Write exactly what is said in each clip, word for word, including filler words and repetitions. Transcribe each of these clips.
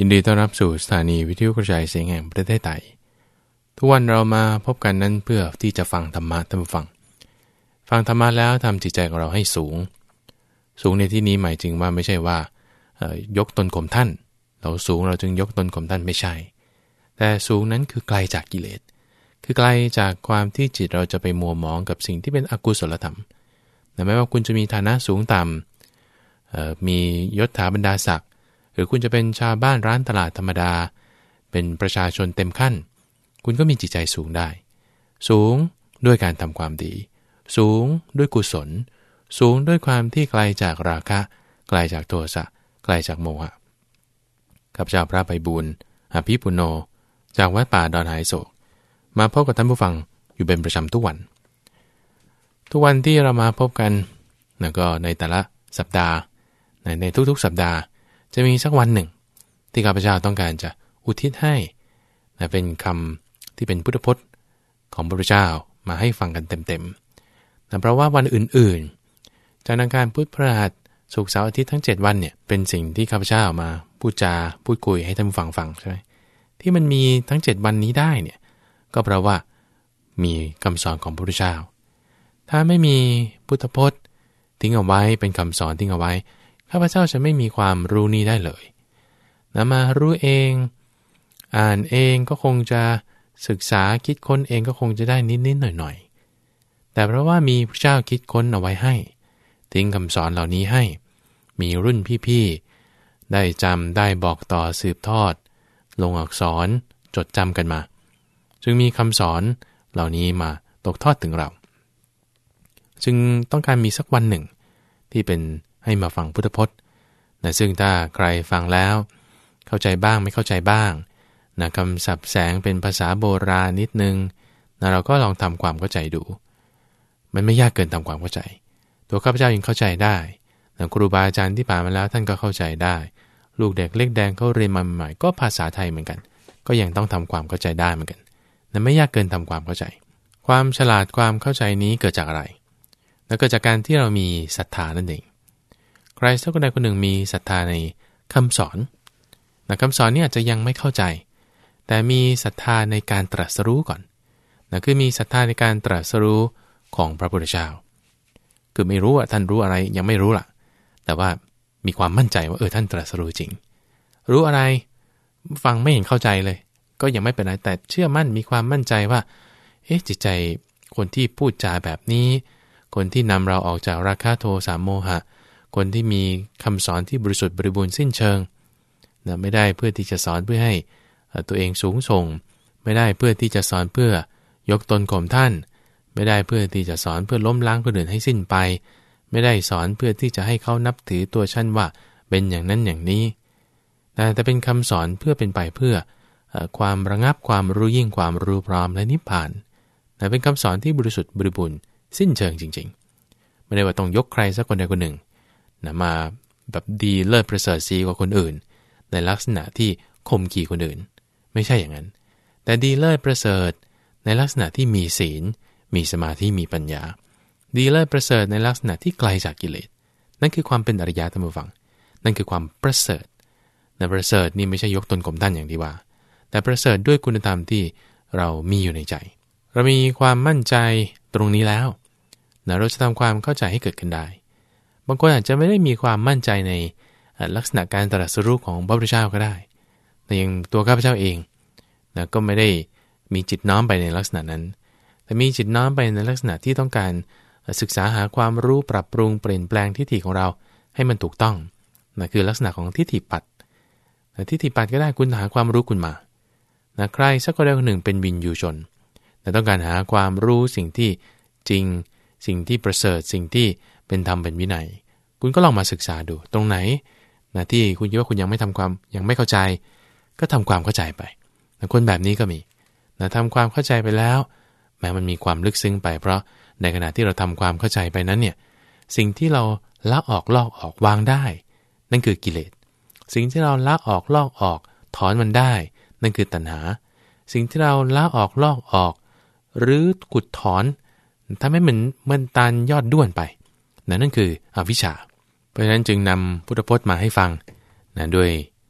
ยินดีต้อนรับสู่สถานีวิทยุกระจายเสียงแห่งประเทศไทยทุกวันเรามาพบกันนั้นเพื่อที่จะฟังธรรมะท่านผู้ฟังฟังธรรมะแล้วทำจิตใจของเราให้สูงสูงในที่นี้หมายถึงว่าไม่ใช่ว่ายกตนข่มท่านเราสูงเราจึงยกตนข่มท่านไม่ใช่แต่สูงนั้นคือไกลจากกิเลสคือไกลจากความที่จิตเราจะไปมัวหมองกับสิ่งที่เป็นอกุศลธรรมแต่ไม่ว่าคุณจะมีฐานะสูงต่ำมียศถาบรรดาศักดิ์หรือคุณจะเป็นชาวบ้านร้านตลาดธรรมดาเป็นประชาชนเต็มขั้นคุณก็มีจิตใจสูงได้สูงด้วยการทำความดีสูงด้วยกุศลสูงด้วยความที่ไกลจากราคะไกลจากโทสะไกลจากโมหะข้าพเจ้าพระไพบูลย์อภิปุโนจากวัดป่าดอนหายโศกมาพบกับท่านผู้ฟังอยู่เป็นประจำทุกวันทุกวันที่เรามาพบกันแล้วก็ในแต่ละสัปดาห์ในในทุกๆสัปดาห์จะมีสักวันหนึ่งที่ข้าพเจ้าต้องการจะอุทิศให้นะเป็นคำที่เป็นพุทธพจน์ของพระพุทธเจ้ามาให้ฟังกันเต็มๆนะเพราะว่าวันอื่นๆจากการพุทธพฤหัสศุกร์เสาร์อาทิตย์ทั้งเจ็ดวันเนี่ยเป็นสิ่งที่ข้าพเจ้ามาพูดจาพูดคุยให้ท่านผู้ฟังฟังใช่ไหมที่มันมีทั้งเจ็ดวันนี้ได้เนี่ยก็เพราะว่ามีคำสอนของพระพุทธเจ้าถ้าไม่มีพุทธพจน์ทิ้งเอาไว้เป็นคำสอนทิ้งเอาไว้ข้าพเจ้าจะไม่มีความรู้นี้ได้เลยนะมารู้เองอ่านเองก็คงจะศึกษาคิดค้นเองก็คงจะได้นิดๆหน่อยๆแต่เพราะว่ามีพระเจ้าคิดค้นเอาไว้ให้ทิ้งคำสอนเหล่านี้ให้มีรุ่นพี่ๆได้จำได้บอกต่อสืบทอดลงอักษรจดจำกันมาจึงมีคำสอนเหล่านี้มาตกทอดถึงเราจึงต้องการมีสักวันหนึ่งที่เป็นให้มาฟังพุทธพจน์นะซึ่งถ้าใครฟังแล้วเข้าใจบ้างไม่เข้าใจบ้างนะคำศัพท์แสงเป็นภาษาโบราณนิดนึงนะเราก็ลองทำความเข้าใจดูมันไม่ยากเกินทำความเข้าใจตัวข้าพเจ้ายังเข้าใจได้นะครูบาอาจารย์ที่ผ่านมาแล้วท่านก็เข้าใจได้ลูกเด็กเล็กแดงเขาเรียนมาใหม่ก็ภาษาไทยเหมือนกันก็ยังต้องทำความเข้าใจได้เหมือนกันนะไม่ยากเกินทำความเข้าใจความฉลาดความเข้าใจนี้เกิดจากอะไรแล้วเกิดจากการที่เรามีศรัทธานั่นเองใครสักคนใดคนหนึ่งมีศรัทธาในคำสอนนะคำสอนนี่อาจจะยังไม่เข้าใจแต่มีศรัทธาในการตรัสรู้ก่อนนะคือมีศรัทธาในการตรัสรู้ของพระพุทธเจ้าคือไม่รู้ว่าท่านรู้อะไรยังไม่รู้ล่ะแต่ว่ามีความมั่นใจว่าเออท่านตรัสรู้จริงรู้อะไรฟังไม่เห็นเข้าใจเลยก็ยังไม่เป็นไรแต่เชื่อมั่นมีความมั่นใจว่าเอ๊ะจิตใจคนที่พูดจาแบบนี้คนที่นำเราออกจากราคะโทสะโมหะคนที่มีคำสอนที่บริสุทธิ์บริบูรณ์สิ้นเชิงนะไม่ได้เพื่อที่จะสอนเพื่อให้ตัวเองสูงส่งไม่ได้เพื่อที่จะสอนเพื่อยกตนข่มท่านไม่ได้เพื่อที่จะสอนเพื่อล้มล้างคนอื่นให้สิ้นไปไม่ได้สอนเพื่อที่จะให้เขานับถือตัวฉันว่าเป็นอย่างนั้นอย่างนี้แต่แต่เป็นคำสอนเพื่อเป็นไปเพื่อความระงับความรู้ยิ่งความรู้พร้อมและนิพพานแต่เป็นคำสอนที่บริสุทธิ์บริบูรณ์สิ้นเชิงจริงๆไม่ได้ว่าต้องยกใครสักคนใดคนหนึ่งนะมาแบบดีเลิศประเสริฐสีกว่าคนอื่นในลักษณะที่ข่มขี่คนอื่นไม่ใช่อย่างนั้นแต่ดีเลิศประเสริฐในลักษณะที่มีศีลมีสมาธิมีปัญญาดีเลิศประเสริฐในลักษณะที่ไกลจากกิเลสนั่นคือความเป็นอริยะธรรมฟังนั่นคือความประเสริฐแต่ประเสริฐนี่ไม่ใช่ยกตนข่มท่านอย่างที่ว่าแต่ประเสริฐด้วยคุณธรรมที่เรามีอยู่ในใจเรามีความมั่นใจตรงนี้แล้วนะเราจะทำความเข้าใจให้เกิดขึ้นได้บางคนอาจจะไม่ได้มีความมั่นใจในลักษณะการตรัสรู้ของพระพุทธเจ้าก็ได้แต่อย่างตัวข้าพเจ้าเองนะก็ไม่ได้มีจิตน้อมไปในลักษณะนั้นแต่มีจิตน้อมไปในลักษณะที่ต้องการศึกษาหาความรู้ปรับปรุงเปลี่ยนแปลงทิฏฐิของเราให้มันถูกต้องนะคือลักษณะของทิฏฐิปัตย์ทิฏฐิปัตย์ก็ได้คุณหาความรู้คุณมานะใครสักคนใดคนหนึ่งเป็นวินยูชนแต่ต้องการหาความรู้สิ่งที่จริงสิ่งที่ประเสริฐสิ่งที่เป็นธรรมเป็นวินัยคุณก็ลองมาศึกษาดูตรงไหนนะที่คุณคิดว่าคุณยังไม่ทำความยังไม่เข้าใจก็ทำความเข้าใจไปนะคนแบบนี้ก็มีนะทำความเข้าใจไปแล้วแม้มันมีความลึกซึ้งไปเพราะในขณะที่เราทำความเข้าใจไปนั้นเนี่ยสิ่งที่เราละออกลอกออกวางได้นั่นคือกิเลสสิ่งที่เราละออกลอกออกถอนมันได้นั่นคือตัณหาสิ่งที่เราละออกลอกออกหรือขุดถอนทำให้เหมือนมันตันยอดด้วนไปนั่นนั่นคืออวิชชาเพราะฉะนั้นจึงนำพุทธพจน์มาให้ฟังนะด้วย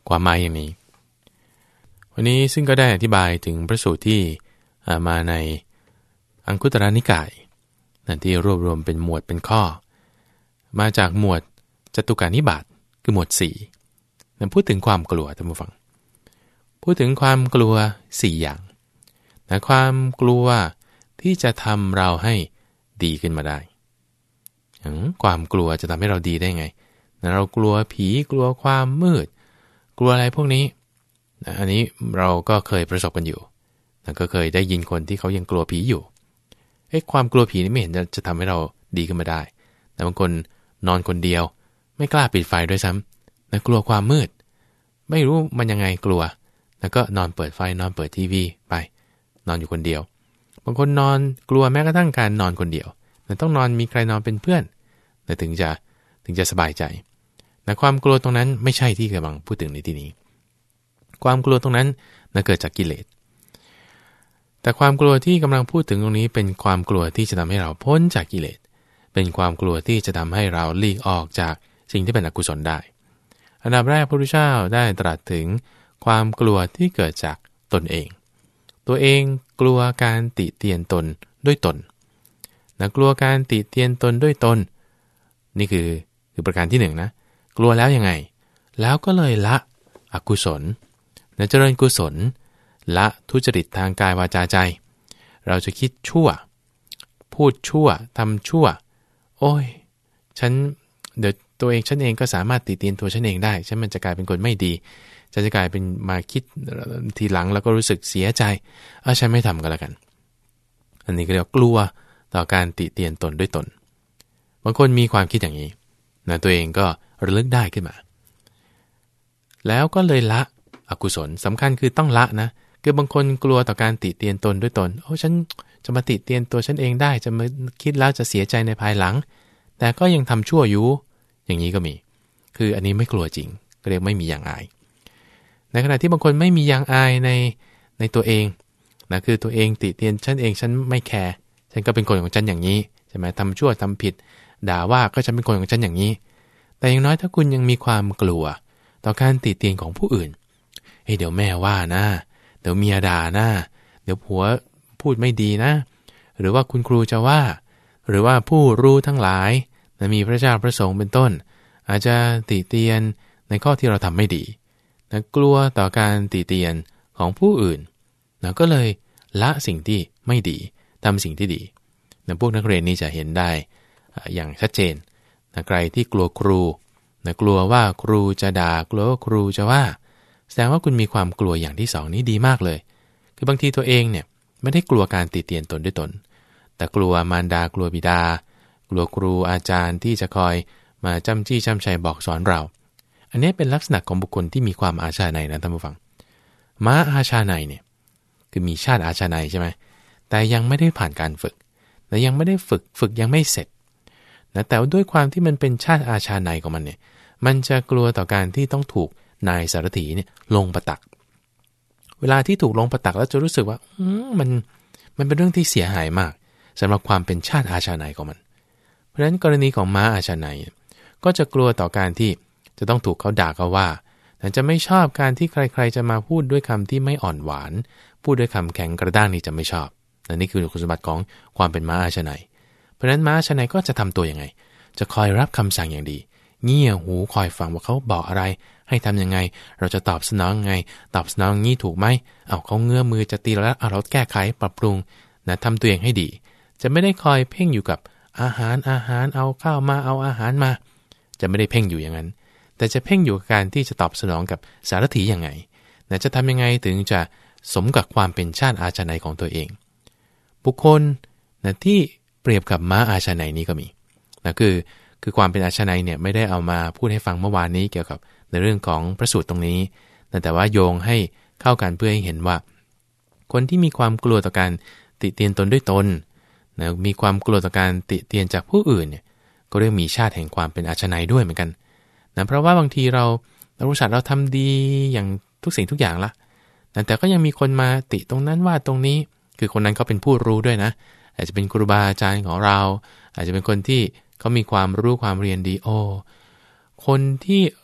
ความหมายอย่างนี้วันนี้ซึ่งก็ได้อธิบายถึงพระสูตรที่มาในอังคุตรนิกายนั่นที่รวบรวมเป็นหมวดเป็นข้อมาจากหมวดจตุกานิบาตคือหมวดสี่นั่นพูดถึงความกลัวท่านผู้ฟังพูดถึงความกลัวสี่อย่างแต่ความกลัวที่จะทำเราให้ดีขึ้นมาได้ความกลัวจะทำให้เราดีได้ไงเรากลัวผีกลัวความมืดกลัวอะไรพวกนี้อันนี้เราก็เคยประสบกันอยู่แล้วก็เคยได้ยินคนที่เขายังกลัวผีอยู่เอ๊ะความกลัวผีนี่ไม่เห็นจะจะทำให้เราดีขึ้นมาได้แต่บางคนนอนคนเดียวไม่กล้าปิดไฟด้วยซ้ำแล้วกลัวความมืดไม่รู้มันยังไงกลัวแล้วก็นอนเปิดไฟนอนเปิดทีวีไปนอนอยู่คนเดียวบางคนนอนกลัวแม้กระทั่งการนอนคนเดียวแต่ต้องนอนมีใครนอนเป็นเพื่อนแต่ถึงจะถึงจะสบายใจแต่ความกลัวตรงนั้นไม่ใช่ที่กำลังพูดถึงในที่นี้ความกลัวตรงนั้นน่ะเกิดจากกิเลสแต่ความกลัวที่กำลังพูดถึงตรงนี้เป็นความกลัวที่จะทำให้เราพ้นจากกิเลสเป็นความกลัวที่จะทำให้เราหลีกออกจากสิ่งที่เป็นอกุศลได้อันดับแรกพระพุทธเจ้าได้ตรัสถึงความกลัวที่เกิดจากตนเองตัวเองกลัวการติเตียนตนด้วยตนนะกลัวการติเตียนตนด้วยตนนี่คือคือประการที่หนึ่งนะกลัวแล้วยังไงแล้วก็เลยละอกุศลนะเจริญกุศลละทุจริตทางกายวาจาใจเราจะคิดชั่วพูดชั่วทำชั่วโอ้ยฉันเดี๋ยวตัวเองฉันเองก็สามารถติเตียนตัวฉันเองได้ฉันมันจะกลายเป็นคนไม่ดีจะจะกลายเป็นมาคิดทีหลังแล้วก็รู้สึกเสียใจเออฉันไม่ทำก็แล้วกันอันนี้ก็เรียกกลัวต่อการติเตียนตนด้วยตนบางคนมีความคิดอย่างนี้นะตัวเองก็ระลึกได้ขึ้นมาแล้วก็เลยละอกุศลสำคัญคือต้องละนะคือบางคนกลัวต่อการติเตียนตนด้วยตนโอ้ฉันจะมาติเตียนตัวฉันเองได้จะมาคิดแล้วจะเสียใจในภายหลังแต่ก็ยังทำชั่วอยู่อย่างนี้ก็มีคืออันนี้ไม่กลัวจริงก็เรียกไม่มียางอายในขณะที่บางคนไม่มียางอายในในตัวเองนะคือตัวเองติเตียนฉันเองฉันไม่แคร์ฉันก็เป็นคนของฉันอย่างนี้ใช่ไหมทำชั่วทำผิดด่าว่าก็ฉันเป็นคนของฉันอย่างนี้แต่อย่างน้อยถ้าคุณยังมีความกลัวต่อการติเตียนของผู้อื่นเฮ้ยเดี๋ยวแม่ว่านะเดี๋ยวเมียด่านะเดี๋ยวผัวพูดไม่ดีนะหรือว่าคุณครูจะว่าหรือว่าผู้รู้ทั้งหลายนะมีพระเจ้าพระสงฆ์เป็นต้นอาจจะติเตียนในข้อที่เราทำไม่ดีนะกลัวต่อการติเตียนของผู้อื่นนะก็เลยละสิ่งที่ไม่ดีทำสิ่งที่ดีนะพวกนักเรียนนี้จะเห็นได้อย่างชัดเจนนะใครที่กลัวครูนะกลัวว่าครูจะด่ากลัวว่าครูจะว่าแสดงว่าคุณมีความกลัวอย่างที่สองนี้ดีมากเลยคือบางทีตัวเองเนี่ยไม่ได้กลัวการติเตียนตนด้วยตนแต่กลัวมารดากลัวบิดากลัวครูอาจารย์ที่จะคอยมาจ้ำจี้จ้ำชัยบอกสอนเราอันนี้เป็นลักษณะของบุคคลที่มีความอาชาไนนะท่านผู้ฟังม้าอาชาไนเนี่ยคือมีชาติอาชาไนใช่ไหมแต่ยังไม่ได้ผ่านการฝึกและยังไม่ได้ฝึกฝึกยังไม่เสร็จนะแต่ด้วยความที่มันเป็นชาติอาชาไนของมันเนี่ยมันจะกลัวต่อการที่ต้องถูกนายสารถีเนี่ยลงประตักเวลาที่ถูกลงประตักแล้วจะรู้สึกว่ามันมันเป็นเรื่องที่เสียหายมากสำหรับความเป็นชาติอาชาไนของมันเพราะฉะนั้นกรณีของม้าอาชาไนก็จะกลัวต่อการที่จะต้องถูกเขาด่าเขาว่าแต่จะไม่ชอบการที่ใครๆจะมาพูดด้วยคำที่ไม่อ่อนหวานพูดด้วยคำแข็งกระด้างนี่จะไม่ชอบและนี่คือคุณสมบัติของความเป็นม้าอาชาไนเพราะฉะนั้นม้าอาชาไนก็จะทำตัวยังไงจะคอยรับคำสั่งอย่างดีเงี่ยหูคอยฟังว่าเขาบอกอะไรให้ทำยังไงเราจะตอบสนองไงตอบสนองงี้ถูกไหมเอาเขาเงื้อมือจะตีแล้วเอาเราแก้ไขปรับปรุงนะทำตัวเองให้ดีจะไม่ได้คอยเพ่งอยู่กับอาหารอาหารเอาข้าวมาเอาอาหารมาจะไม่ได้เพ่งอยู่อย่างนั้นแต่จะเพ่งอยู่กับการที่จะตอบสนองกับสารถียังไงนะจะทำยังไงถึงจะสมกับความเป็นชาติอาชาไนของตัวเองบุคคลนะที่เปรียบกับม้าอาชาไนนี้ก็มีนะคือคือความเป็นอาชาไนเนี่ยไม่ได้เอามาพูดให้ฟังเมื่อวานนี้เกี่ยวกับในเรื่องของพระสูตรตรงนี้แต่ว่าโยงให้เข้ากันเพื่อให้เห็นว่าคนที่มีความกลัวต่อการติเตียนตนด้วยตนนะมีความกลัวต่อการติเตียนจากผู้อื่นเนี่ยก็เรียกมีชาติแห่งความเป็นอาชาไนด้วยเหมือนกันนะเพราะว่าบางทีเราเรารู้สึกเราทำดีอย่างทุกสิ่งทุกอย่างละนะแต่ก็ยังมีคนมาติตรงนั้นว่าตรงนี้คือคนนั้นเขาเป็นผู้รู้ด้วยนะอาจจะเป็นครูบาอาจารย์ของเราอาจจะเป็นคนที่เขามีความรู้ความเรียนดีโอคนที่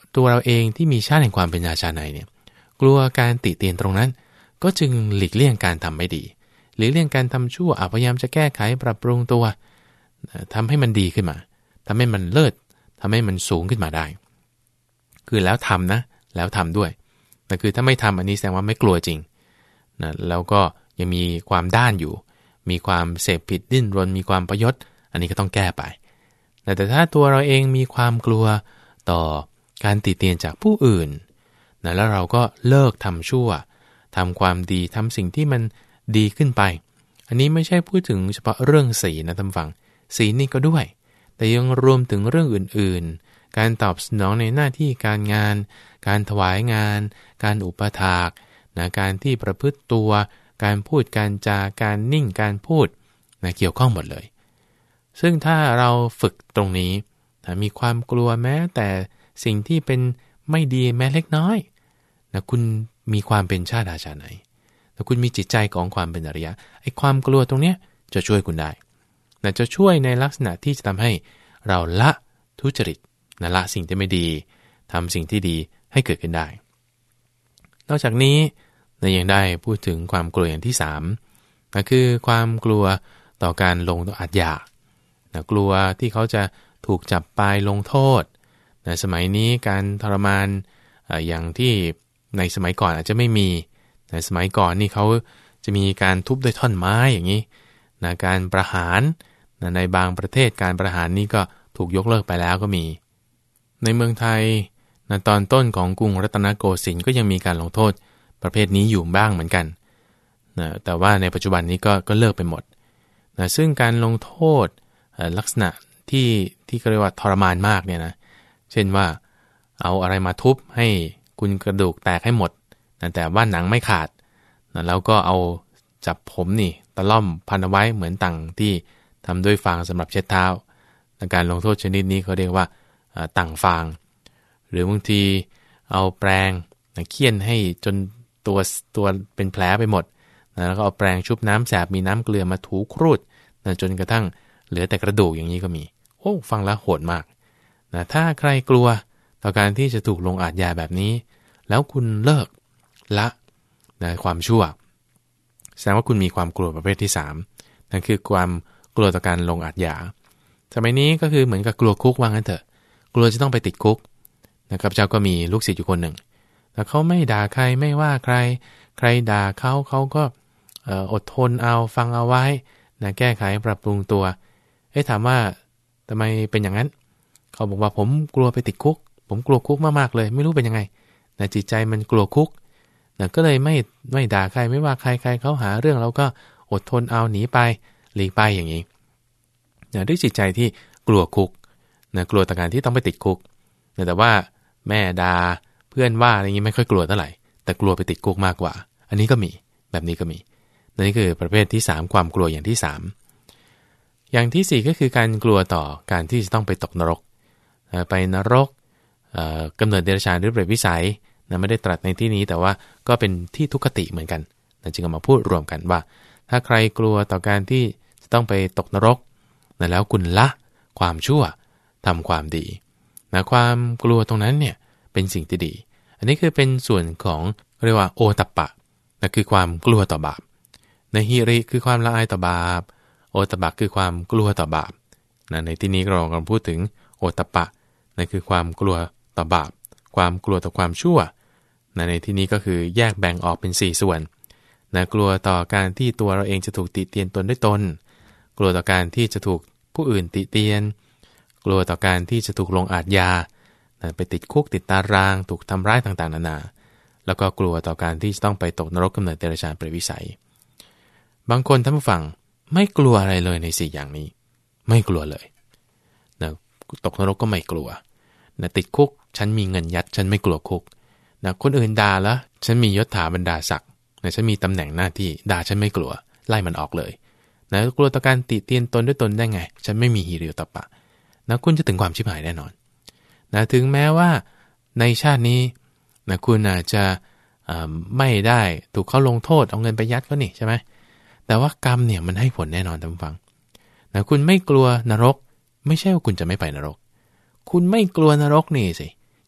ตัวเราเองที่มีชาติแห่งความเป็นราชาในเนี่ยกลัวการติเตียนตรงนั้นก็จึงหลีกเลี่ยงการทำไม่ดีหลีกเลี่ยงการทำชั่วพยายามจะแก้ไขปรับปรุงตัวทำให้มันดีขึ้นมาทำให้มันเลิศทำให้มันสูงขึ้นมาได้คือแล้วทำนะแล้วทำด้วยแต่คือถ้าไม่ทำอันนี้แสดงว่าไม่กลัวจริงนะแล้วก็ยังมีความด้านอยู่มีความเสพผิดดิ้นรนมีความประยศอันนี้ก็ต้องแก้ไปแต่ถ้าตัวเราเองมีความกลัวต่อการติเตียนจากผู้อื่นนะแล้วเราก็เลิกทำชั่วทำความดีทำสิ่งที่มันดีขึ้นไปอันนี้ไม่ใช่พูดถึงเฉพาะเรื่องศีลนะท่านฟังศีลนี่ก็ด้วยแต่ยังรวมถึงเรื่องอื่นๆการตอบสนองในหน้าที่การงานการถวายงานการอุปถากนะการที่ประพฤติตัวการพูดการจาการนิ่งการพูดนะเกี่ยวข้องหมดเลยซึ่งถ้าเราฝึกตรงนี้นะมีความกลัวแม้แต่สิ่งที่เป็นไม่ดีแม้เล็กน้อยนะคุณมีความเป็นชาติราชาไหนนะคุณมีจิตใจของความเป็นอริยะไอ้ความกลัวตรงเนี้ยจะช่วยคุณได้นะจะช่วยในลักษณะที่จะทำให้เราละทุจริตนะละสิ่งที่ไม่ดีทำสิ่งที่ดีให้เกิดขึ้นได้นอกจากนี้นะยังได้พูดถึงความกลัวอย่างที่สามนะคือความกลัวต่อการลงอาญานะกลัวที่เขาจะถูกจับไปลงโทษนะสมัยนี้การทรมานอย่างที่ในสมัยก่อนอาจจะไม่มีในสมัยก่อนนี่เขาจะมีการทุบด้วยท่อนไม้อย่างนี้นะการประหารนะในบางประเทศการประหารนี่ก็ถูกยกเลิกไปแล้วก็มีในเมืองไทยนะตอนต้นของกรุงรัตนโกสินทร์ก็ยังมีการลงโทษประเภทนี้อยู่บ้างเหมือนกันนะแต่ว่าในปัจจุบันนี้ก็ก็เลิกไปหมดนะซึ่งการลงโทษลักษณะที่ที่เรียกว่าทรมานมากเนี่ยนะเช่นว่าเอาอะไรมาทุบให้คุณกระดูกแตกให้หมดนะแต่ว่าหนังไม่ขาดนะแล้วก็เอาจับผมนี่ตะล่อมพันเอาไว้เหมือนต่างที่ทำด้วยฟางสำหรับเช็ดเท้าในการลงโทษชนิดนี้เขาเรียกว่าต่างฟางหรือบางทีเอาแปรงนะเคี่ยนให้จนตัวตัวเป็นแผลไปหมดนะแล้วก็เอาแปรงชุบน้ำแสบมีน้ำเกลือมาถูครูดนะจนกระทั่งเหลือแต่กระดูกอย่างนี้ก็มีโอ้ฟังแล้วโหดมากนะถ้าใครกลัวต่อการที่จะถูกลงอาญาแบบนี้แล้วคุณเลิกละนะความชั่วแสดงว่าคุณมีความกลัวประเภทที่สามนั่นคือความกลัวต่อการลงอาญาสมัยนี้ก็คือเหมือนกับกลัวคุกว่างั้นเถอะกลัวจะต้องไปติดคุกนะครับเจ้าก็มีลูกศิษย์อยู่คนหนึ่งแต่เขาไม่ด่าใครไม่ว่าใครใครด่าเขาเขาก็อดทนเอาฟังเอาไว้นะแก้ไขปรับปรุงตัวเอ๊ะถามว่าทำไมเป็นอย่างนั้นเขาบอกว่าผมกลัวไปติดคุกผมกลัวคุกมากๆเลยไม่รู้เป็นยังไงนะจิตใจมันกลัวคุกนะก็เลยไม่ไม่ด่าใครไม่ว่าใครใครเขาหาเรื่องเราก็อดทนเอาหนีไปหลีกไปอย่างนี้นะด้วยจิตใจที่กลัวคุกนะกลัวต่อการที่ต้องไปติดคุกนะแต่ว่าแม่ด่าเพื่อนว่าอะไรอย่างนี้ไม่ค่อยกลัวเท่าไหร่แต่กลัวไปติดคุกมากกว่าอันนี้ก็มีแบบนี้ก็มีนี่คือประเภทที่สามความกลัวอย่างที่สามอย่างที่สี่ก็คือการกลัวต่อการที่จะต้องไปตกนรกไปนรกกำเนิดเดรัจฉานหรือเปรตวิสัยนะไม่ได้ตรัสในที่นี้แต่ว่าก็เป็นที่ทุกขติเหมือนกันนะจึงเอามาพูดรวมกันว่าถ้าใครกลัวต่อการที่จะต้องไปตกนรกนะแล้วคุณละความชั่วทำความดีนะความกลัวตรงนั้นเนี่ยเป็นสิ่งที่ดีอันนี้คือเป็นส่วนของเรียกว่าโอตัปปะนะคือความกลัวต่อบาปในหิริคือความละอายต่อบาปโอตัปปะคือความกลัวต่อบาปนะในที่นี้เรากำลังพูดถึงโอตัปปะนั่นคือความกลัวต่อบาปความกลัวต่อความชั่วนะในที่นี้ก็คือแยกแบ่งออกเป็นสี่ส่วนนะกลัวต่อการที่ตัวเราเองจะถูกติเตียนตนด้วยตนกลัวต่อการที่จะถูกผู้อื่นติเตียนกลัวต่อการที่จะถูกลงอาญานะไปติดคุกติดตารางถูกทำร้ายต่างๆนานาแล้วก็กลัวต่อการที่จะต้องไปตกนรกกำเนิดเดรัจฉานเปรตวิสัยบางคนท่านผู้ฟังไม่กลัวอะไรเลยในสี่อย่างนี้ไม่กลัวเลยนะตกนรกก็ไม่กลัวนะติดคุกฉันมีเงินยัดฉันไม่กลัวคุกนะคนอื่นด่าแล้วฉันมียศถาบรรดาศักดิ์นะฉันมีตำแหน่งหน้าที่ด่าฉันไม่กลัวไล่มันออกเลยนะกลัวต่อการติเตียนตนด้วยตนได้ไงฉันไม่มีหิริโอตปปะนะคุณจะถึงความชิบหายแน่นอนนะถึงแม้ว่าในชาตินี้นะคุณอาจจะไม่ได้ถูกเขาลงโทษเอาเงินไปยัดเขานี่ใช่ไหมแต่ว่ากรรมเนี่ยมันให้ผลแน่นอนท่านฟังนะคุณไม่กลัวนรกไม่ใช่ว่าคุณจะไม่ไปนรกคุณไม่กลัวนรกนี่สิ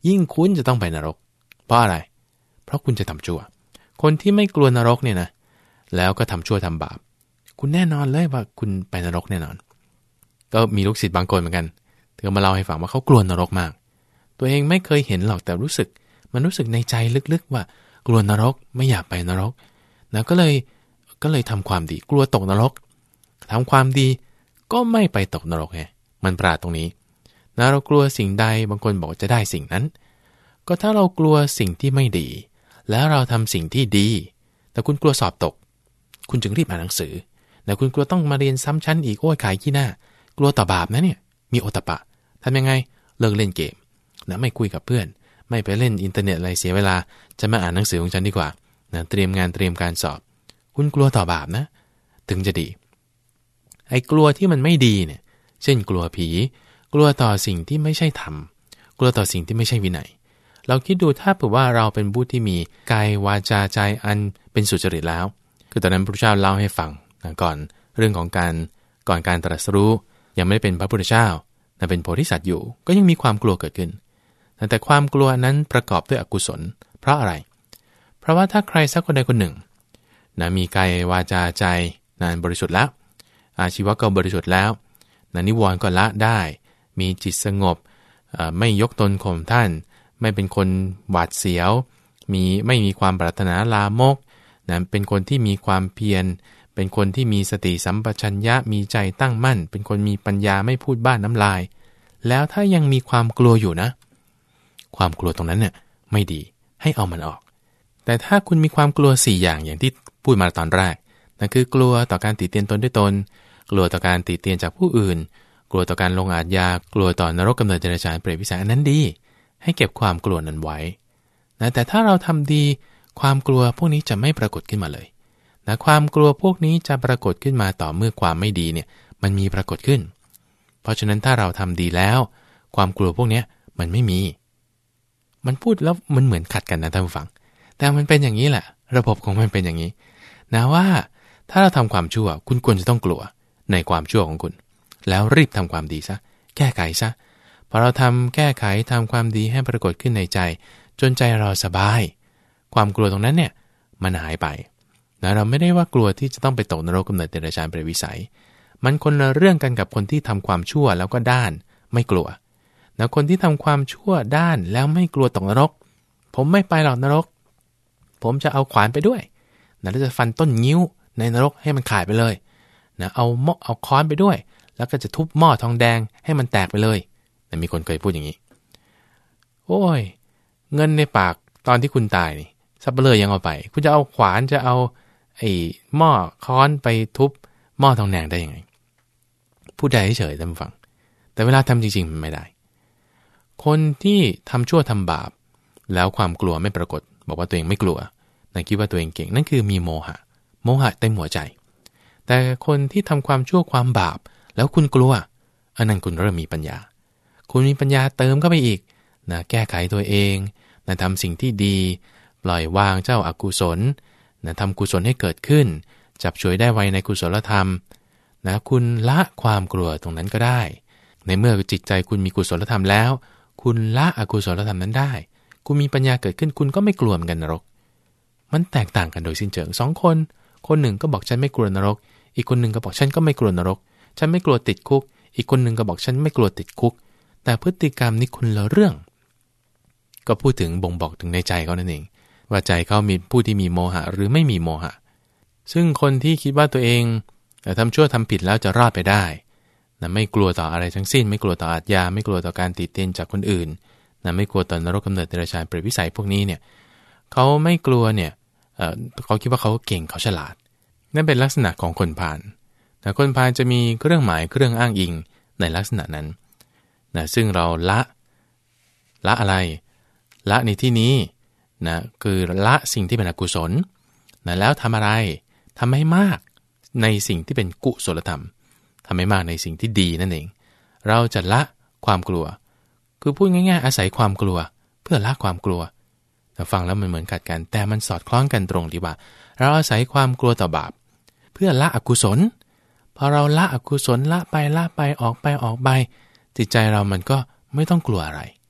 ยิ่งคุณจะต้องไปนรกเพราะอะไรเพราะคุณจะทำชั่วคนที่ไม่กลัวนรกเนี่ยนะแล้วก็ทำชั่วทำบาปคุณแน่นอนเลยว่าคุณไปนรกแน่นอนก็มีลูกศิษย์บางคนเหมือนกันเธอมาเล่าให้ฟังว่าเขากลัวนรกมากตัวเองไม่เคยเห็นหรอกแต่รู้สึกมันรู้สึกในใจลึกๆว่ากลัวนรกไม่อยากไปนรกนะก็เลยก็เลยทำความดีกลัวตกนรกทำความดีก็ไม่ไปตกนรกไงมันปราดตรงนี้นะเรากลัวสิ่งใดบางคนบอกจะได้สิ่งนั้นก็ถ้าเรากลัวสิ่งที่ไม่ดีแล้วเราทำสิ่งที่ดีแต่คุณกลัวสอบตกคุณจึงรีบอ่านหนังสือแต่คุณกลัวต้องมาเรียนซ้ำชั้นอีกโอ้ยขายขี้หน้ากลัวต่อบาปนะเนี่ยมีโอตปะทำยังไงเลิกเล่นเกมนะไม่คุยกับเพื่อนไม่ไปเล่นอินเทอร์เน็ตอะไรเสียเวลาจะมาอ่านหนังสือของฉันดีกว่านะเตรียมงานเตรียมการสอบคุณกลัวต่อบาปนะถึงจะดีไอ้กลัวที่มันไม่ดีเนี่ยเช่นกลัวผีกลัวต่อสิ่งที่ไม่ใช่ธรรมกลัวต่อสิ่งที่ไม่ใช่วินัยเราคิดดูถ้าเผื่อว่าเราเป็นผู้ที่มีกายวาจาใจอันเป็นสุจริตแล้วคือตอนนั้นพระพุทธเจ้าเล่าให้ฟังนะก่อนเรื่องของการก่อนการตรัสรู้ยังไม่ได้เป็นพระพุทธเจ้าแต่เป็นโพธิสัตว์อยู่ก็ยังมีความกลัวเกิดขึ้นแต่ความกลัวนั้นประกอบด้วยอกุศลเพราะอะไรเพราะว่าถ้าใครสักคนใดคนหนึ่งนะมีกายวาจาใจนั้นบริสุทธิ์แล้วอาชีวะก็บริสุทธิ์แล้วนะนิวรณ์ก็ละได้มีจิตสงบไม่ยกตนข่มท่านไม่เป็นคนหวาดเสียวมีไม่มีความปรารถนาลามกนะเป็นคนที่มีความเพียรเป็นคนที่มีสติสัมปชัญญะมีใจตั้งมั่นเป็นคนมีปัญญาไม่พูดบ้านน้ำลายแล้วถ้ายังมีความกลัวอยู่นะความกลัวตรงนั้นเนี่ยไม่ดีให้เอามันออกแต่ถ้าคุณมีความกลัวสี่อย่างอย่างที่พูดมาตอนแรกนั่นคือกลัวต่อการติเตียนตนด้วยตนกลัวต่อการติเตียนจากผู้อื่นกลัวต่อการลงอาทยากลัวต่อนรกกำเนิดเดรัจฉานเปรตวิสัยอันนั้นดีให้เก็บความกลัวนั้นไว้นะแต่ถ้าเราทำดีความกลัวพวกนี้จะไม่ปรากฏขึ้นมาเลยนะความกลัวพวกนี้จะปรากฏขึ้นมาต่อเมื่อความไม่ดีเนี่ยมันมีปรากฏขึ้นเพราะฉะนั้นถ้าเราทำดีแล้วความกลัวพวกนี้มันไม่มีมันพูดแล้วมันเหมือนขัดกันนะท่านผู้ฟังแต่มันเป็นอย่างนี้แหละระบบของมันเป็นอย่างนี้นะว่าถ้าเราทำความชั่วคุณควรจะต้องกลัวในความชั่วของคุณแล้วรีบทำความดีซะแก้ไขซะพอเราทำแก้ไขทำความดีให้ปรากฏขึ้นในใจจนใจเราสบายความกลัวตรงนั้นเนี่ยมันหายไปนะเราไม่ได้ว่ากลัวที่จะต้องไปตกนรกกำเนิดเดรัจฉานเปรตวิสัยมันคนละเรื่องกันกับคนที่ทำความชั่วแล้วก็ด้านไม่กลัวนะคนที่ทำความชั่วด้านแล้วไม่กลัวตกนรกผมไม่ไปหรอกนรกผมจะเอาขวานไปด้วยนะแล้วจะฟันต้นงิ้วในนรกให้มันขาดไปเลยนะเอาหม้อเอาค้อนไปด้วยแล้วก็จะทุบหม้อทองแดงให้มันแตกไปเลยนะมีคนเคยพูดอย่างนี้โอ้ยเงินในปากตอนที่คุณตายนี่ซับเบลอยังเอาไปคุณจะเอาขวานจะเอาไอ้หม้อค้อนไปทุบหม้อทองแดงได้ยังไงพูดได้เฉยๆท่านผู้ฟังแต่เวลาทำจริงๆมันไม่ได้คนที่ทำชั่วทำบาปแล้วความกลัวไม่ปรากฏบอกว่าตัวเองไม่กลัวนั่นคิดว่าตัวเองเก่งนั่นคือมีโมหะโมหะเต็มหัวใจแต่คนที่ทำความชั่วความบาปแล้วคุณกลัวอันนั้นคุณเริ่มมีปัญญาคุณมีปัญญาเติมเข้าไปอีกนะแก้ไขตัวเองนะทำสิ่งที่ดีปล่อยวางเจ้าอกุศลนะทำกุศลให้เกิดขึ้นจับฉวยได้ไวในกุศลธรรมนะคุณละความกลัวตรงนั้นก็ได้ในเมื่อจิตใจคุณมีกุศลธรรมแล้วคุณละอกุศลธรรมนั้นได้คุณมีปัญญาเกิดขึ้นคุณก็ไม่กลัวเหมือนกันนรกมันแตกต่างกันโดยสิ้นเชิงสองคนคนหนึ่งก็บอกฉันไม่กลัวนรกอีกคนหนึ่งก็บอกฉันก็ไม่กลัวนรกฉันไม่กลัวติดคุกอีกคนหนึ่งก็บอกฉันไม่กลัวติดคุกแต่พฤติกรรมนี้คนละเรื่องก็พูดถึงบ่งบอกถึงในใจเขานั่นเองว่าใจเขามีผู้ที่มีโมหะหรือไม่มีโมหะซึ่งคนที่คิดว่าตัวเองทำชั่วทำผิดแล้วจะรอดไปได้นะไม่กลัวต่ออะไรทั้งสิ้นไม่กลัวต่ออาทยาไม่กลัวต่อการติเตียนจากคนอื่นนะไม่กลัวต่อนรกกำเนิดเดรัจฉานเปรตวิสัยพวกนี้เนี่ยเขาไม่กลัวเนี่ย เอ่อเขาคิดว่าเขาเก่งเขาฉลาดนั่นเป็นลักษณะของคนพาลแต่คนพาลจะมีเครื่องหมายเครื่องอ้างอิงในลักษณะนั้นนะซึ่งเราละละอะไรละในที่นี้นะคือละสิ่งที่เป็นอกุศลนะแล้วทำอะไรทำให้มากในสิ่งที่เป็นกุศลธรรมทำให้มากในสิ่งที่ดีนั่นเองเราจะละความกลัวคือพูดง่ายๆอาศัยความกลัวเพื่อละความกลัวแต่ฟังแล้วมันเหมือนขัดกันแต่มันสอดคล้องกันตรงที่ว่าเราอาศัยความกลัวต่อบาปเพื่อละอกุศลพอเราละอกุศลละไปละไปออกไปออกไปจิตใจเรามันก็ไม่ต้องกลัวอะไร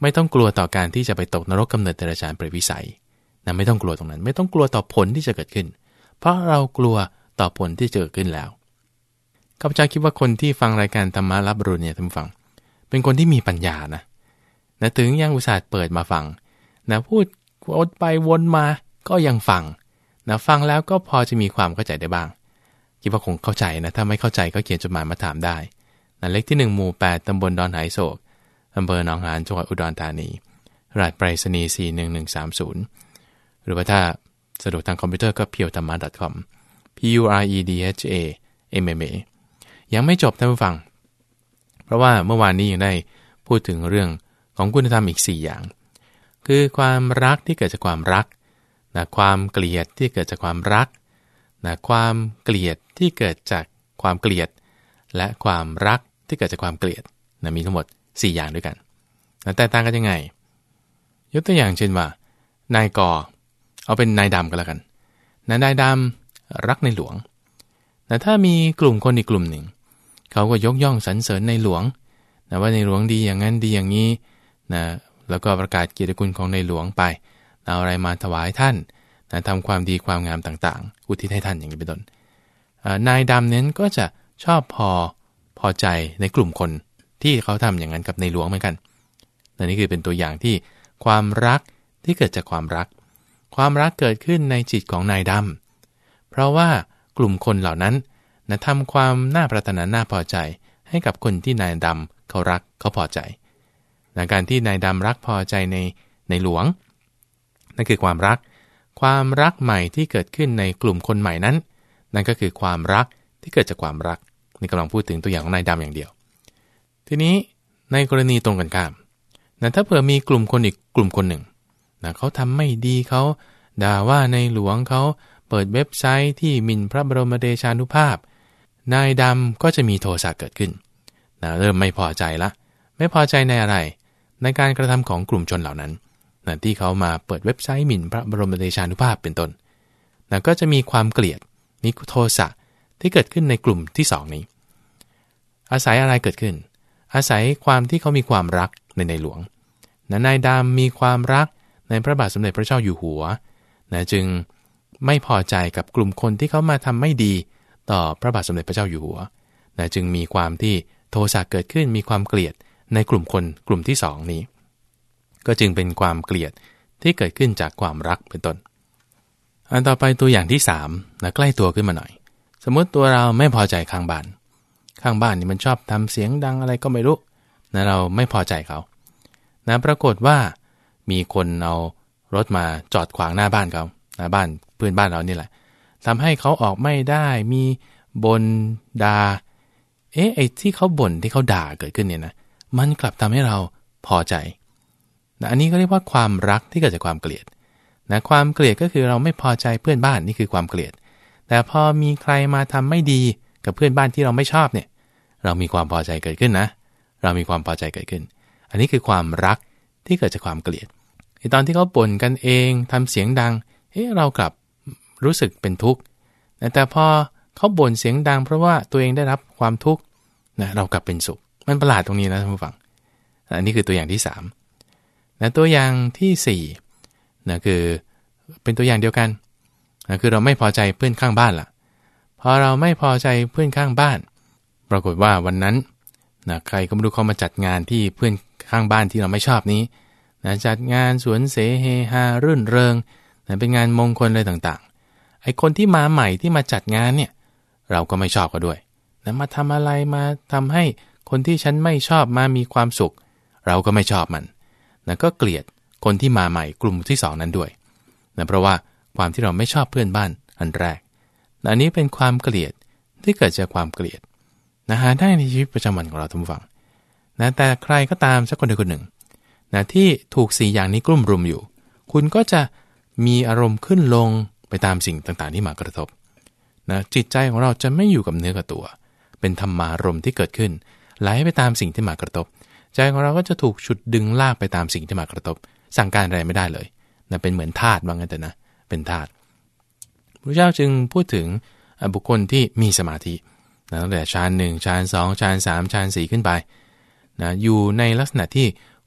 ไม่ต้องกลัวต่อการที่จะไปตกนรกกำเนิดเดรัจฉานเปรตวิสัยนะไม่ต้องกลัวตรงนั้นไม่ต้องกลัวต่อผลที่จะเกิดขึ้นเพราะเรากลัวต่อผลที่จะเกิดขึ้นแล้วข้าพเจ้าคิดว่าคนที่ฟังรายการธรรมะรับรู้เนี่ยท่านฟังเป็นคนที่มีปัญญานะนะถึงยังอุตส่าห์เปิดมาฟังนะพูดวนไปวนมาก็ยังฟังนะฟังแล้วก็พอจะมีความเข้าใจได้บ้างคิดว่าคงเข้าใจนะถ้าไม่เข้าใจก็เขียนจดหมายมาถามได้นะเลขที่หนึ่งหมู่แปดตำบลดอนไหโศกอำเภอหนองหานจังหวัดอุดรธานีรหัสไปรษณีย์สี่หนึ่งหนึ่งสามศูนย์หรือว่าถ้าสะดวกทางคอมพิวเตอร์ก็ พี โอ ธรรมะ ดอท คอม p u r e d h a m m a ยังไม่จบท่านผู้ฟังเพราะว่าเมื่อวานนี้ยังได้พูดถึงเรื่องของคุณธรรมอีกสี่อย่างคือความรักที่เกิดจากความรักนะความเกลียดที่เกิดจากความรักนะความเกลียดที่เกิดจากความเกลียดและความรักที่เกิดจากความเกลียดนะมีทั้งหมดสี่อย่างด้วยกันนะแตกต่างกันยังไงยกตัวอย่างเช่นว่านายกเอาเป็นนายดำก็แล้วกันนะนายดำรักในหลวงนะถ้ามีกลุ่มคนอีกกลุ่มหนึ่งเขาก็ยกย่องสรรเสริญในหลวงนะว่าในหลวงดีอย่างนั้นดีอย่างนี้นะแล้วก็ประกาศเกียรติคุณของในหลวงไปเอาอะไรมาถวายท่านนะทำความดีความงามต่างๆอุทิศให้ท่านอย่างนี้เป็นต้นนายดำนั้นก็จะชอบพอพอใจในกลุ่มคนที่เขาทำอย่างนั้นกับในหลวงเหมือนกันนี่คือเป็นตัวอย่างที่ความรักที่เกิดจากความรักความรักเกิดขึ้นในจิตของนายดำเพราะว่ากลุ่มคนเหล่านั้นนะทำความน่าปรารถนาน่าพอใจให้กับคนที่นายดำเขารักเขาพอใจในการที่นายดำรักพอใจในในหลวงนั่นคือความรักความรักใหม่ที่เกิดขึ้นในกลุ่มคนใหม่นั้นนั่นก็คือความรักที่เกิดจากความรักนี่กำลังพูดถึงตัวอย่างของนายดำอย่างเดียวทีนี้ในกรณีตรงกันข้ามนะถ้าเผื่อมีกลุ่มคนอีกกลุ่มคนหนึ่งนะเขาทำไม่ดีเขาด่าว่าในหลวงเขาเปิดเว็บไซต์ที่หมิ่นพระบรมเดชานุภาพนายดำก็จะมีโทสะเกิดขึ้นนะเริ่มไม่พอใจละไม่พอใจในอะไรในการกระทำของกลุ่มชนเหล่านั้นนะที่เขามาเปิดเว็บไซต์หมิ่นพระบรมเดชานุภาพเป็นต้นนะก็จะมีความเกลียดมีโทสะที่เกิดขึ้นในกลุ่มที่สองนี้อาศัยอะไรเกิดขึ้นอาศัยความที่เขามีความรักในในหลวงนะนายดำมีความรักในพระบาทสมเด็จพระเจ้าอยู่หัวนะจึงไม่พอใจกับกลุ่มคนที่เขามาทำไม่ดีต่อพระบาทสมเด็จพระเจ้าอยู่หัวนะจึงมีความที่โทสะเกิดขึ้นมีความเกลียดในกลุ่มคนกลุ่มที่สองนี้ก็จึงเป็นความเกลียดที่เกิดขึ้นจากความรักเป็นต้นอันต่อไปตัวอย่างที่สามนะใกล้ตัวขึ้นมาหน่อยสมมติตัวเราไม่พอใจข้างบ้านข้างบ้านนี่มันชอบทำเสียงดังอะไรก็ไม่รู้นะเราไม่พอใจเขานะปรากฏว่ามีคนเอารถมาจอดขวางหน้าบ้านเขาหน้าบ้านเพื่อนบ้านเรานี่แหละทำให้เขาออกไม่ได้มีบ่นด่าเอ๊ะไอ้ที่เขาบ่นที่เขาด่าเกิดขึ้นเนี่ยนะมันกลับทำให้เราพอใจนะอันนี้ก็เรียกว่าความรักที่เกิดจากความเกลียดนะความเกลียดก็คือเราไม่พอใจเพื่อนบ้านนี่คือความเกลียดแต่พอมีใครมาทำไม่ดีกับเพื่อนบ้านที่เราไม่ชอบเนี่ยเรามีความพอใจเกิดขึ้นนะเรามีความพอใจเกิดขึ้นอันนี้คือความรักที่เกิดจากความเกลียดไอ้ตอนที่เขาบ่นกันเองทำเสียงดังเอ๊ะเรากลับรู้สึกเป็นทุกข์แต่พอเขาบ่นเสียงดังเพราะว่าตัวเองได้รับความทุกข์นะเรากลับเป็นสุขมันประหลาดตรงนี้นะท่านผู้ฟังอันนี้คือตัวอย่างที่สามนะตัวอย่างที่สี่นะคือเป็นตัวอย่างเดียวกันนะคือเราไม่พอใจเพื่อนข้างบ้านล่ะพอเราไม่พอใจเพื่อนข้างบ้านปรากฏว่าวันนั้นนะใครก็ไม่รู้เขามาจัดงานที่เพื่อนข้างบ้านที่เราไม่ชอบนี้นะจัดงานสวนเสเฮฮารื่นเริงนะเป็นงานมงคลอะไรต่างๆไอ้คนที่มาใหม่ที่มาจัดงานเนี่ยเราก็ไม่ชอบเขาด้วยนะมาทำอะไรมาทำให้คนที่ฉันไม่ชอบมามีความสุขเราก็ไม่ชอบมันนะก็เกลียดคนที่มาใหม่กลุ่มที่สองนั้นด้วยนะเพราะว่าความที่เราไม่ชอบเพื่อนบ้านอันแรกนะอันนี้เป็นความเกลียดที่เกิดจากความเกลียดนะหาได้ในชีวิตประจำวันของเราทุกฝั่งนะแต่ใครก็ตามสักคนใดคนหนึ่งนะที่ถูกสี่อย่างนี้กลุ่มรุมอยู่คุณก็จะมีอารมณ์ขึ้นลงไปตามสิ่งต่างๆที่มากระทบนะจิตใจของเราจะไม่อยู่กับเนื้อกับตัวเป็นธรรมารมณ์ที่เกิดขึ้นไหลไปตามสิ่งที่มากระทบใจของเราก็จะถูกฉุดดึงลากไปตามสิ่งที่มากระทบสั่งการอะไรไม่ได้เลยนะเป็นเหมือนทาสว่างั้นแต่นะเป็นทาสพระเจ้าจึงพูดถึงบุคคลที่มีสมาธินะตั้งแต่ฌานหนึ่งฌานสองฌานสามฌานสี่ขึ้นไปนะอยู่ในลักษณะที่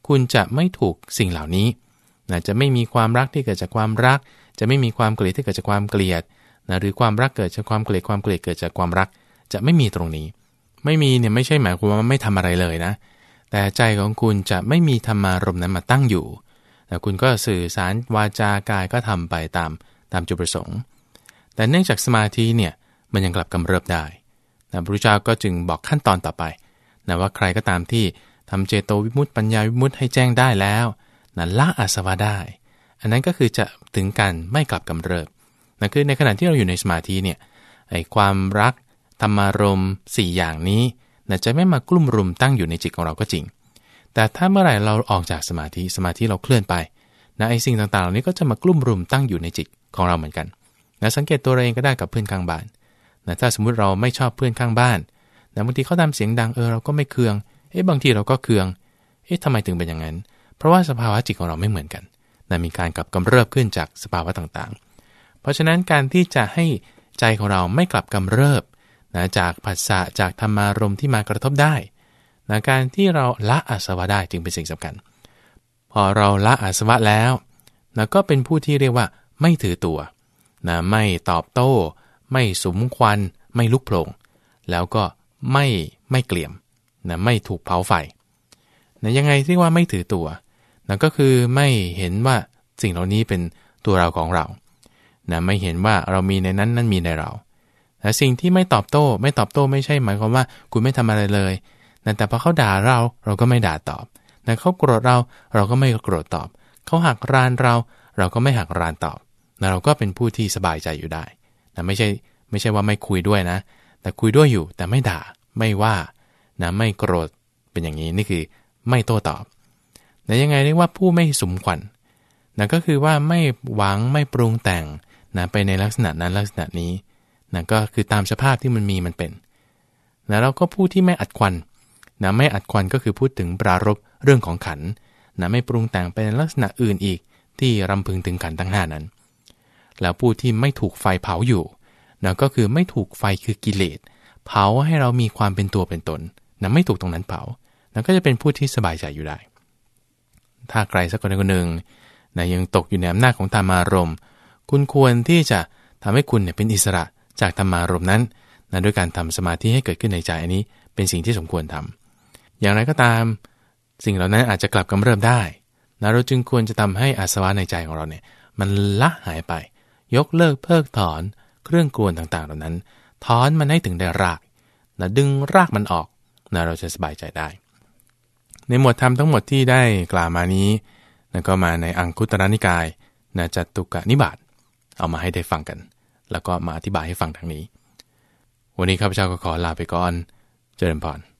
คุณจะไม่ถูกสิ่งเหล่านี้นะจะไม่มีความรักที่เกิดจากความรักจะไม่มีความเกลียดที่เกิดจากความเกลียดนะหรือความรักเกิดจากความเกลียดความเกลียดเกิดจากความรักจะไม่มีตรงนี้ไม่มีเนี่ยไม่ใช่หมายความว่าไม่ทำอะไรเลยนะแต่ใจของคุณจะไม่มีธรรมารมณ์นั้นมาตั้งอยู่แต่คุณก็สื่อสารวาจากายก็ทำไปตามตามจุดประสงค์แต่เนื่องจากสมาธิเนี่ยมันยังกลับกำเริบได้นะพระพุทธเจ้าก็จึงบอกขั้นตอนต่อไปนะว่าใครก็ตามที่ทำเจโตวิมุตติปัญญาวิมุตติให้แจ้งได้แล้วนะละอาสวะได้อันนั้นก็คือจะถึงการไม่กลับกำเริบนะคือในขณะที่เราอยู่ในสมาธิเนี่ยไอ้ความรักธรรมารมณ์สี่อย่างนี้นะจะไม่มากลุ่มรุมตั้งอยู่ในจิตของเราก็จริงแต่ถ้าเมื่อไหร่เราออกจากสมาธิสมาธิเราเคลื่อนไปนะไอ้สิ่งต่างๆเหล่านี้ก็จะมากลุ่มรุมตั้งอยู่ในจิตของเราเหมือนกันนะสังเกตตัวเราเองก็ได้กับเพื่อนข้างบ้านนะถ้าสมมุติเราไม่ชอบเพื่อนข้างบ้านนะบางทีเขาทำเสียงดังเออเราก็ไม่เคืองเอ๊ะบางทีเราก็เคืองเอ๊ะทำไมถึงเป็นอย่างนั้นเพราะว่าสภาวะจิตของเราไม่เหมือนกันนะมีการกลับกำเริบขึ้นจากสภาวะต่างๆเพราะฉะนั้นการที่จะให้ใจของเราไม่กลับกำเริบนะจากผัสสะจากธรรมารมณ์ที่มากระทบได้นะการที่เราละอาสวะได้จึงเป็นสิ่งสำคัญพอเราละอาสวะแล้วนะก็เป็นผู้ที่เรียกว่าไม่ถือตัวนะไม่ตอบโต้ไม่สุมควันไม่ลุกโผล่แล้วก็ไม่ไม่เกลี่ยมนะไม่ถูกเผาไฟนะยังไงที่ว่าไม่ถือตัวนะก็คือไม่เห็นว่าสิ่งเหล่านี้เป็นตัวเราของเรานะไม่เห็นว่าเรามีในนั้นนั่นมีในเราแต่สิ่งที่ไม่ตอบโต้ไม่ตอบโต้ไม่ใช่หมายความว่าคุณไม่ทำอะไรเลยนะแต่พอเขาด่าเราเราก็ไม่ด่าตอบนะเขาโกรธเราเราก็ไม่โกรธตอบเขาหักรานเราเราก็ไม่หักรานตอบนะเราก็เป็นผู้ที่สบายใจอยู่ได้นะไม่ใช่ไม่ใช่ว่าไม่คุยด้วยนะแต่คุยด้วยอยู่แต่ไม่ด่าไม่ว่านะไม่โกรธเป็นอย่างนี้นี่คือไม่โต้ตอบนะยังไงเรียกว่าผู้ไม่สุมขวัญนะก็คือว่าไม่หวังไม่ปรุงแต่งนะไปในลักษณะนั้นลักษณะนี้นะก็คือตามสภาพที่มันมีมันเป็นนะเราก็ผู้ที่ไม่อัดควันนะไม่อัดควันก็คือพูดถึงปรารภเรื่องของขันธ์นะไม่ปรุงแต่งไปในลักษณะอื่นอีกที่รำพึงถึงขันธ์ทั้งห้านั้นแล้วผู้ที่ไม่ถูกไฟเผาอยู่นะก็คือไม่ถูกไฟคือกิเลสเผาให้เรามีความเป็นตัวเป็นตนนะไม่ถูกตรงนั้นเผานะก็จะเป็นผู้ที่สบายใจอยู่ได้ถ้าใครสักคนใดคนหนึ่งนะยังตกอยู่ในอำนาจของธรรมารมณ์คุณควรที่จะทำให้คุณเนี่ยเป็นอิสระจากธรรมารมณ์นั้นนะด้วยการทำสมาธิให้เกิดขึ้นในใจอันนี้เป็นสิ่งที่สมควรทำอย่างไรก็ตามสิ่งเหล่านั้นอาจจะกลับกำเริบได้นะเราจึงควรจะทำให้อาสวะในใจของเราเนี่ยมันละหายไปยกเลิกเพิกถอนเครื่องกวนต่างๆเหล่านั้นถอนมันให้ถึงได้รากนะดึงรากมันออกนะเราจะสบายใจได้ในหมวดธรรมทั้งหมดที่ได้กล่าวมานี้นะก็มาในอังคุตรนิกายนะจตุกนิบาตเอามาให้ได้ฟังกันแล้วก็มาอธิบายให้ฟังทางนี้วันนี้ข้าพเจ้าก็ขอลาไปก่อนเจริญพร